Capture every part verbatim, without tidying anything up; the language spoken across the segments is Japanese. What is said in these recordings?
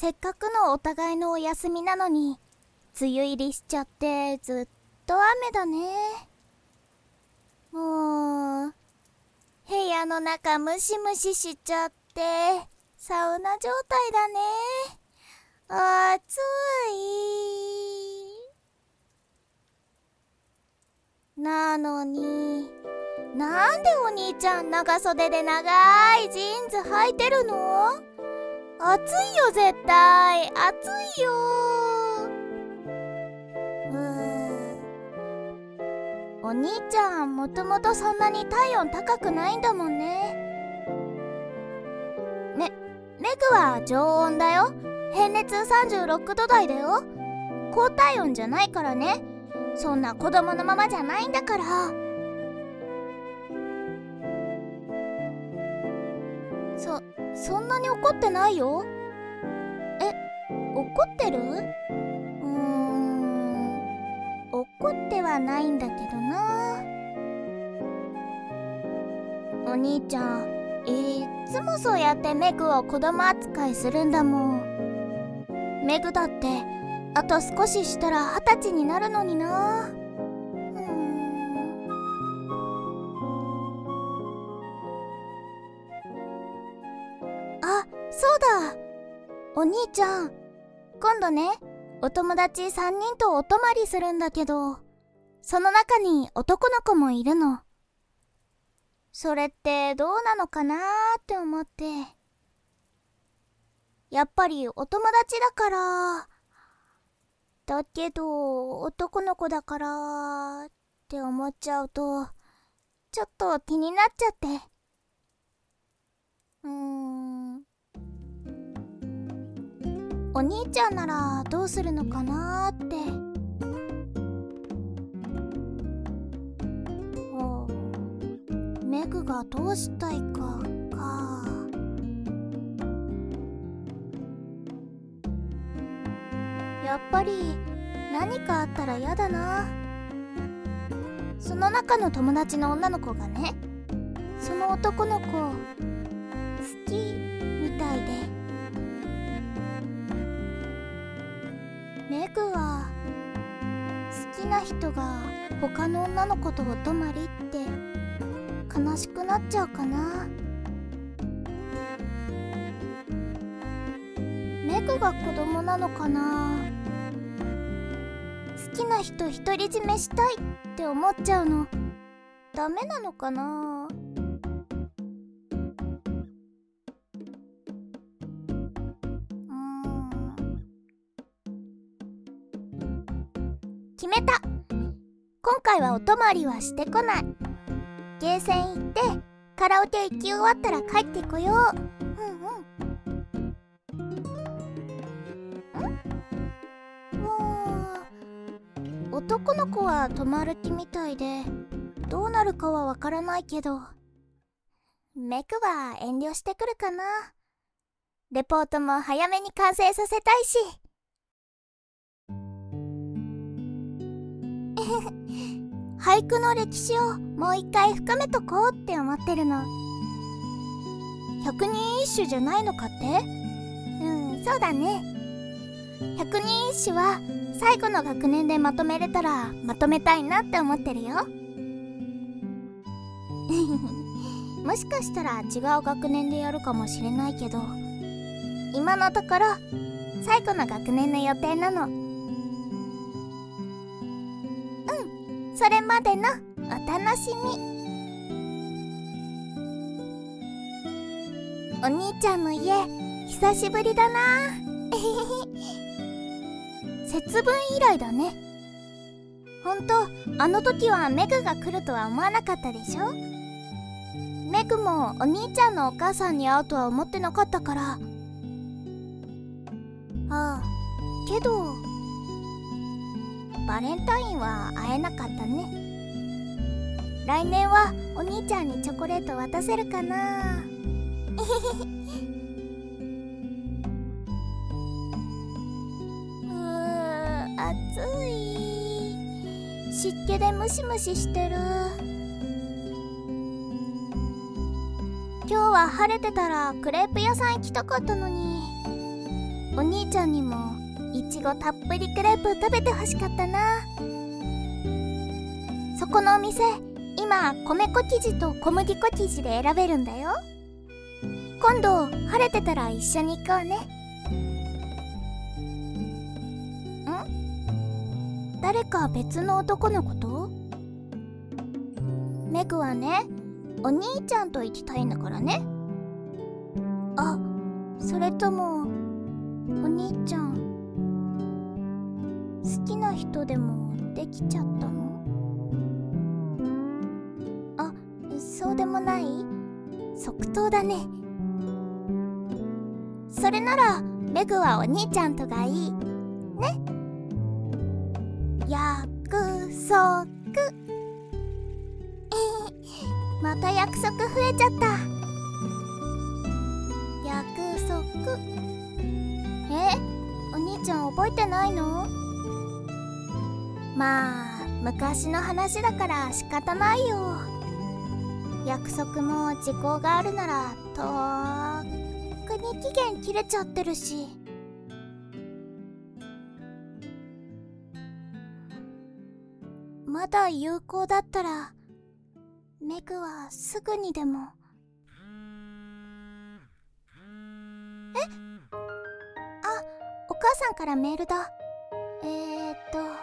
せっかくのお互いのお休みなのに梅雨入りしちゃってずっと雨だね。もう部屋の中ムシムシしちゃってサウナ状態だね。暑い。なのになんでお兄ちゃん長袖で長いジーンズ履いてるの？暑いよ絶対。暑いよ。うーお兄ちゃんもともとそんなに体温高くないんだもんね。め、メグは常温だよ。平熱さんじゅうろくど台だよ。高体温じゃないからね。そんな子供のままじゃないんだから。そ、そんなに怒ってないよ。え、怒ってる？うーん、怒ってはないんだけどな。お兄ちゃん、いっつもそうやってメグを子供扱いするんだもん。メグだってあと少ししたら二十歳になるのにな。うーん。あ、そうだ。お兄ちゃん、今度ね、お友達さんにんとお泊まりするんだけど、その中に男の子もいるの。それってどうなのかなーって思って。やっぱりお友達だから、だけど男の子だからって思っちゃうとちょっと気になっちゃって。うーん。お兄ちゃんならどうするのかなーって。おメグがどうしたいかか。やっぱり何かあったらやだな。その中の友達の女の子がね、その男の子好きみたいで。メグは好きな人が他の女の子とお泊まりって悲しくなっちゃうかな。メグが子供なのかな。好きな人独り占めしたいって思っちゃうのダメなのかな。うーん。決めた。今回はお泊まりはしてこない。ゲーセン行ってカラオケ行き終わったら帰ってこよう。男の子は泊まる気みたいでどうなるかはわからないけど、メグは遠慮してくるかな。レポートも早めに完成させたいし。俳句の歴史をもう一回深めとこうって思ってるの。百人一首じゃないのかって？うん、そうだね。百人一首は最後の学年でまとめれたらまとめたいなって思ってるよ。もしかしたら違う学年でやるかもしれないけど、今のところ最後の学年の予定なの。うん、それまでのお楽しみ。お兄ちゃんの家久しぶりだな。節分以来だね。ほんとあの時はメグが来るとは思わなかったでしょ。メグもお兄ちゃんのお母さんに会うとは思ってなかったから。ああ、けどバレンタインは会えなかったね。来年はお兄ちゃんにチョコレート渡せるかな。暑い。湿気でムシムシしてる。今日は晴れてたらクレープ屋さん行きたかったのに。 お兄ちゃんにもいちごたっぷりクレープ食べてほしかったな。そこのお店、今米粉生地と小麦粉生地で選べるんだよ。今度晴れてたら一緒に行こうね。ん？誰か別の男のこと？メグはね、お兄ちゃんと行きたいんだからね。あ、それともお兄ちゃん好きな人でもできちゃったの？あ、そうでもない？即答だね。それならメグはお兄ちゃんとがいいね。約束また約束増えちゃった。約束。え、お兄ちゃん覚えてないの？まあ昔の話だから仕方ないよ。約束も時効があるならとっくに期限切れちゃってるし。まだ有効だったらメグはすぐにでも。え？あ、お母さんからメールだ。えーっとん？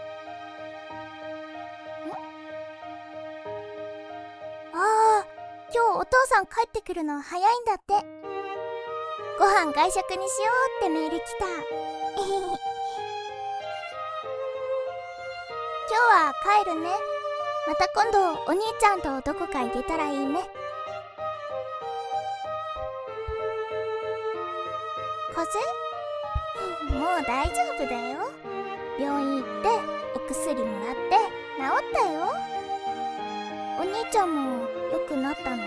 ああ、今日お父さん帰ってくるの早いんだって。ご飯外食にしようってメール来た。今日は帰るね。また今度お兄ちゃんとどこか行けたらいいね。風邪？もう大丈夫だよ。病院行ってお薬もらって治ったよ。お兄ちゃんも良くなったの？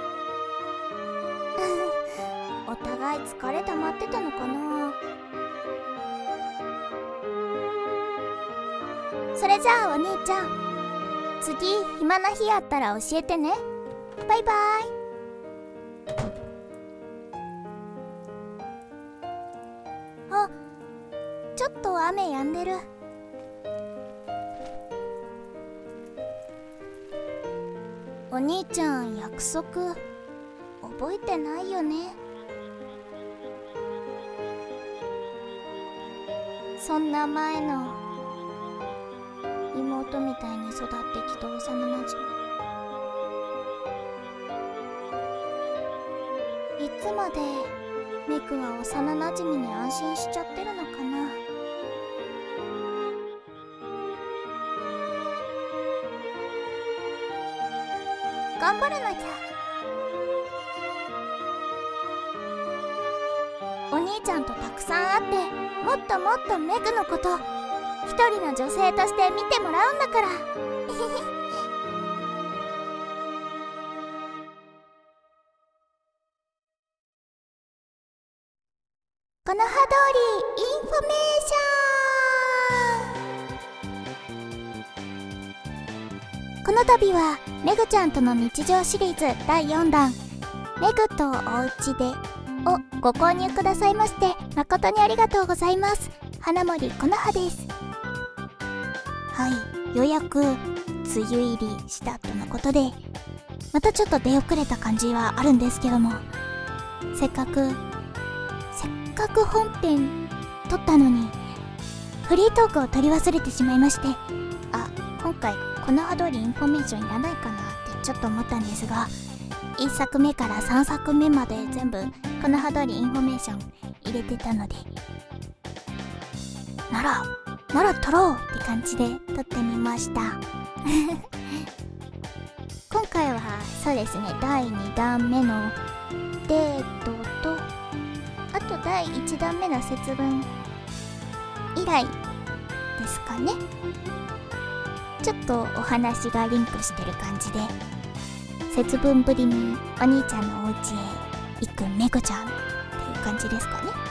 お互い疲れ溜まってたのかな。それじゃあお兄ちゃん、次暇な日あったら教えてね。バイバイ。あ、ちょっと雨止んでる。お兄ちゃん約束覚えてないよね。そんな前の妹みたいに育ってきた幼なじみ。いつまでメグは幼なじみに安心しちゃってるのかな。頑張らなきゃ。お兄ちゃんとたくさん会ってもっともっとメグのこと一人の女性として見てもらうんだから。この葉通りインフォメーション。この度はメグちゃんとの日常シリーズだいよんだんメグとおうちでをご購入くださいまして誠にありがとうございます。花森この葉です。はい、ようやく梅雨入りしたとのことで、またちょっと出遅れた感じはあるんですけども、せっかくせっかく本編撮ったのにフリートークを撮り忘れてしまいまして、あ、今回この葉通りインフォメーションいらないかなってちょっと思ったんですが、いっさくめからさんさくめまで全部この葉通りインフォメーション入れてたので、ならなら撮ろうって感じで撮ってみました。今回はそうですね、だいにだんめのデートと、あとだいいちだんめの節分以来ですかね。ちょっとお話がリンクしてる感じで、節分ぶりにお兄ちゃんのお家へ行くメグちゃんっていう感じですかね。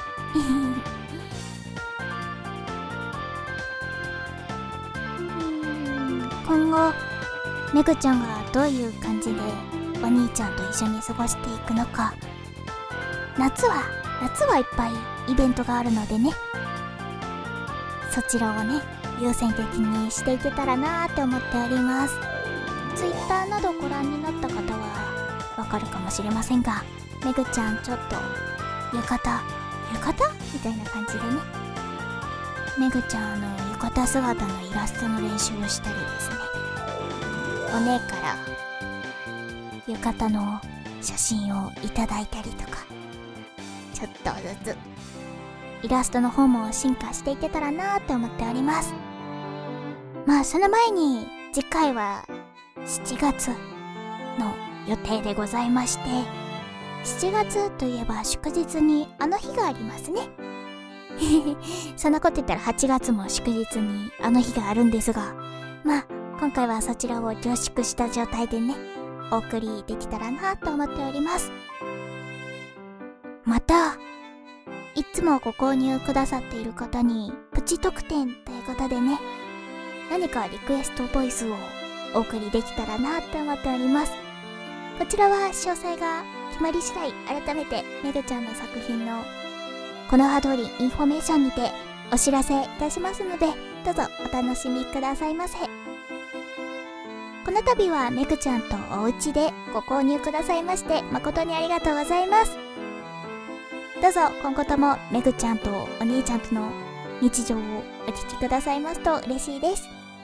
今後メグちゃんがどういう感じでお兄ちゃんと一緒に過ごしていくのか、夏は夏はいっぱいイベントがあるのでね、そちらをね優先的にしていけたらなーって思っております。 Twitter などご覧になった方はわかるかもしれませんが、めぐちゃんちょっと浴衣浴衣みたいな感じでね、めぐちゃんあの浴衣姿のイラストの練習をしたりですね、お姉から浴衣の写真をいただいたりとか、ちょっとずつイラストの方も進化していけたらなーって思っております。まあその前に次回はしちがつの予定でございまして、しちがつといえば祝日にあの日がありますねそんなこと言ったらはちがつも祝日にあの日があるんですが、まあ今回はそちらを凝縮した状態でねお送りできたらなと思っております。またいつもご購入くださっている方にプチ特典ということでね、何かリクエストボイスをお送りできたらなと思っております。こちらは詳細が決まり次第改めてめぐちゃんの作品のこの葉通りインフォメーションにてお知らせいたしますので、どうぞお楽しみくださいませ。この度はめぐちゃんとお家でご購入くださいまして誠にありがとうございます。どうぞ今後ともめぐちゃんとお兄ちゃんとの日常をお聞きくださいますと嬉しいです。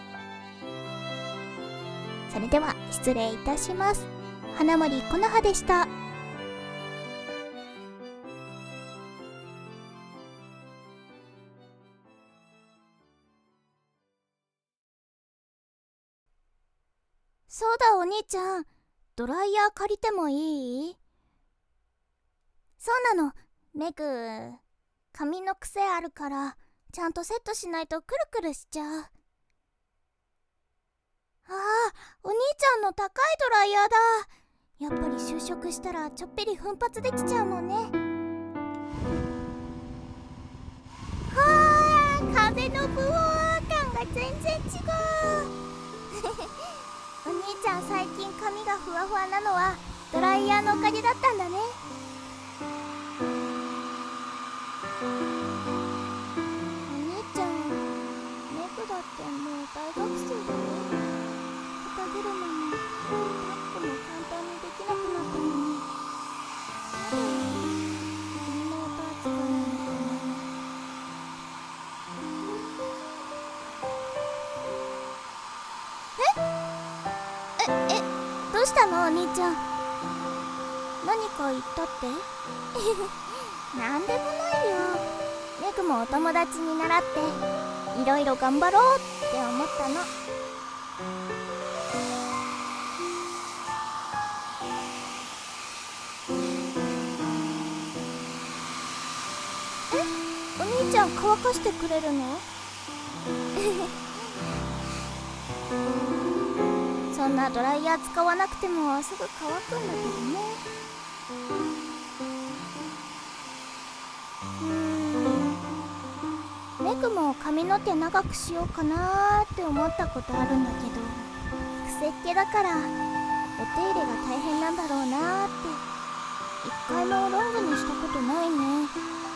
それでは失礼いたします。花森この葉でした。そうだお兄ちゃん、ドライヤー借りてもいい？そうなの、メグ髪の癖あるからちゃんとセットしないとくるくるしちゃう。ああ、お兄ちゃんの高いドライヤーだ。やっぱり就職したらちょっぴり奮発できちゃうもんね。はあ、風のブオー感が全然違うお兄ちゃん最近髪がふわふわなのはドライヤーのおかげだったんだね。お兄ちゃん、メグだってもう大学生だよ。肩車もタックも簡単にできなくなったのに、なんで妹扱いなのかな。えええどうしたのお兄ちゃん、何か言ったってなんでもないよ。メグもお友達に習っていろいろ頑張ろうって思ったの。え、お兄ちゃん乾かしてくれるの？そんなドライヤー使わなくてもすぐ乾くんだけどね。うーん、メグも髪の毛長くしようかなーって思ったことあるんだけど、癖っ気だからお手入れが大変なんだろうなーって一回もロングにしたことないね。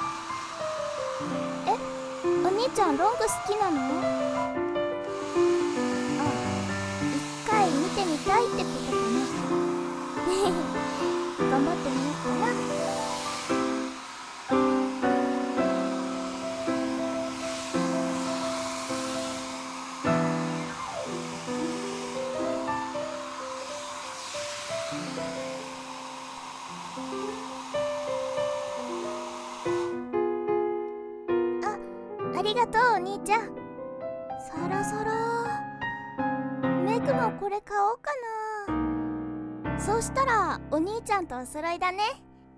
え、お兄ちゃんロング好きなの？一回見てみたいってことかな頑張ってみようかな。あ、ありがとうお兄ちゃん。そろそろメグもこれ買おうかな。そうしたらお兄ちゃんとお揃いだね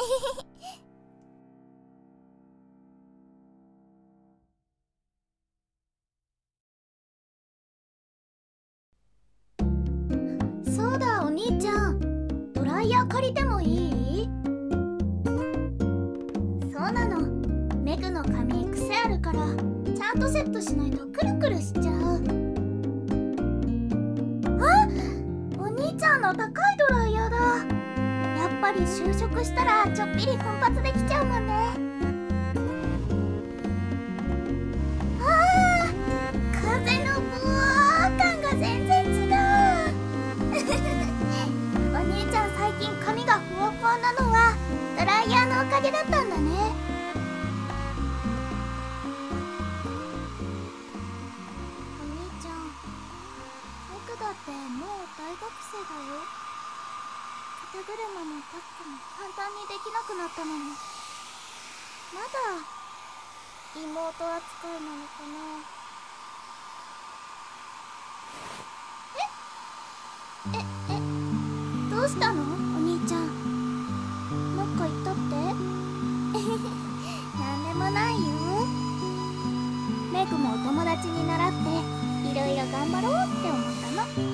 そうだお兄ちゃん、ドライヤー借りてもいい？そうなの、メグの髪癖あるからちゃんとセットしないとくるくるしちゃう。あ、お兄ちゃんの高いドライヤーだ。やっぱり就職したらちょっぴり奮発できちゃうもんね。 高なのはドライヤーのおかげだったんだね。お兄ちゃん、僕だってもう大学生だよ。肩車もタックも簡単にできなくなったのに、まだ妹扱いなのかな。ええどうしたのお兄ちゃん、なんか言ったってなんでもないよ。メグもお友達に習っていろいろ頑張ろうって思ったの。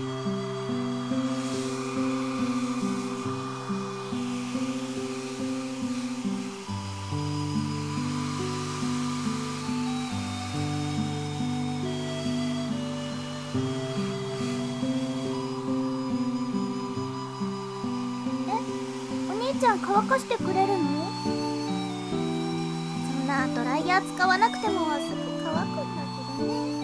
乾かしてくれるの？そんなドライヤー使わなくてもすぐ乾くんだけどね。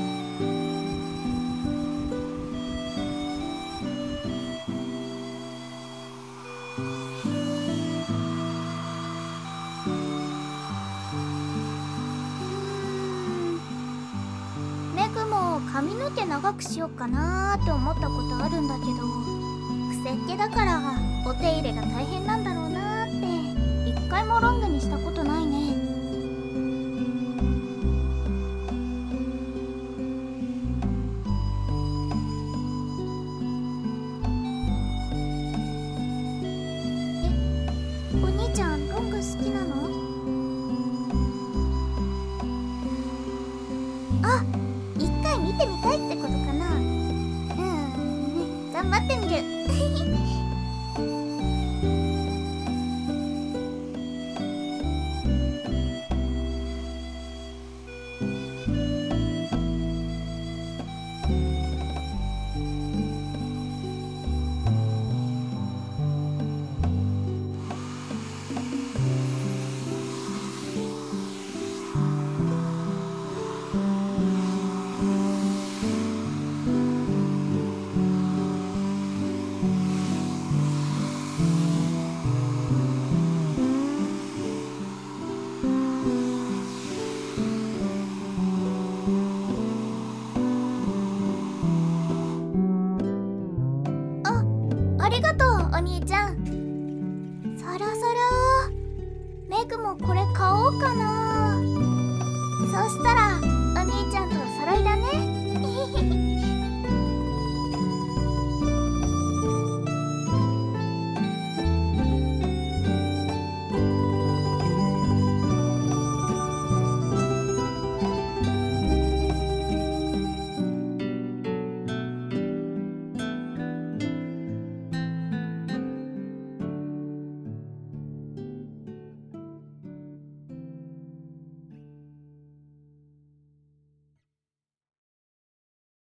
メグも髪の毛長くしようかなーって思ったことあるんだけど、癖っ気だからお手入れが大変なんだろうなーって一回もロングにしたことないね。え、お兄ちゃんロング好きなの？あ、一回見てみたいってことかな。うん、頑張ってみるありがとうお兄ちゃん。そろそろメグもこれ